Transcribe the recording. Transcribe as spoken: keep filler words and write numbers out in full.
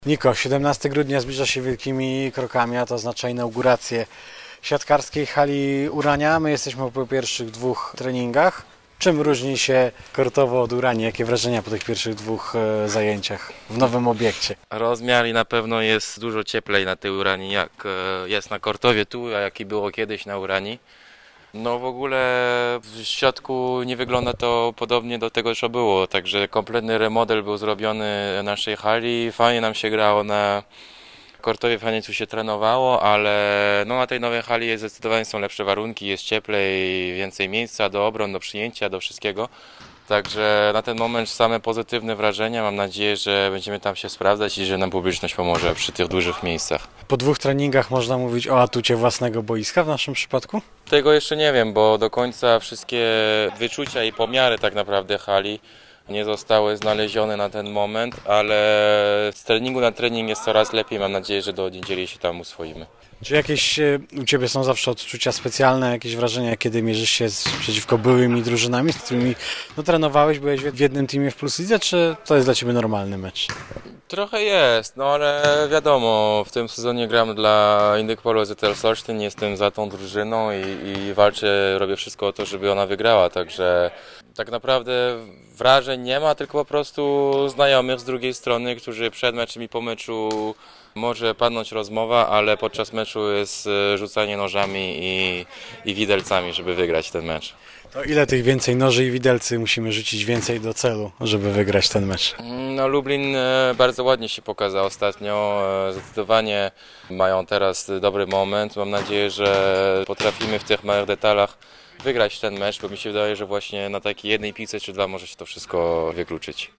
Niko, siedemnastego grudnia zbliża się wielkimi krokami, a to oznacza inaugurację siatkarskiej hali Urania. My jesteśmy po pierwszych dwóch treningach. Czym różni się kortowo od Uranii? Jakie wrażenia po tych pierwszych dwóch e, zajęciach w nowym obiekcie? Rozmiar i na pewno jest dużo cieplej na tej Uranii, jak e, jest na kortowie tu, a jak i było kiedyś na Uranii. No w ogóle w środku nie wygląda to podobnie do tego, co było, także kompletny remodel był zrobiony naszej hali. Fajnie nam się grało na kortowie, fajnie tu się trenowało, ale no na tej nowej hali jest zdecydowanie są lepsze warunki, jest cieplej, więcej miejsca do obron, do przyjęcia, do wszystkiego. Także na ten moment same pozytywne wrażenia. Mam nadzieję, że będziemy tam się sprawdzać i że nam publiczność pomoże przy tych dużych miejscach. Po dwóch treningach można mówić o atucie własnego boiska w naszym przypadku? Tego jeszcze nie wiem, bo do końca wszystkie wyczucia i pomiary tak naprawdę hali nie zostały znalezione na ten moment, ale z treningu na trening jest coraz lepiej. Mam nadzieję, że do niedzieli się tam uswoimy. Czy jakieś e, u Ciebie są zawsze odczucia specjalne, jakieś wrażenia, kiedy mierzysz się z, przeciwko byłymi drużynami, z którymi no, trenowałeś, byłeś w jednym teamie w Plus Lidze, czy to jest dla Ciebie normalny mecz? Trochę jest, no ale wiadomo, w tym sezonie gram dla Indyk Polo Z L Solsztyn, jestem za tą drużyną i, i walczę, robię wszystko o to, żeby ona wygrała, także tak naprawdę wrażeń nie ma, tylko po prostu znajomych z drugiej strony, którzy przed meczem i po meczu może padnąć rozmowa, ale podczas meczu jest rzucanie nożami i, i widelcami, żeby wygrać ten mecz. To ile tych więcej noży i widelcy musimy rzucić więcej do celu, żeby wygrać ten mecz? No Lublin bardzo ładnie się pokazał ostatnio, zdecydowanie mają teraz dobry moment. Mam nadzieję, że potrafimy w tych małych detalach wygrać ten mecz, bo mi się wydaje, że właśnie na takiej jednej piłce czy dwa może się to wszystko wykluczyć.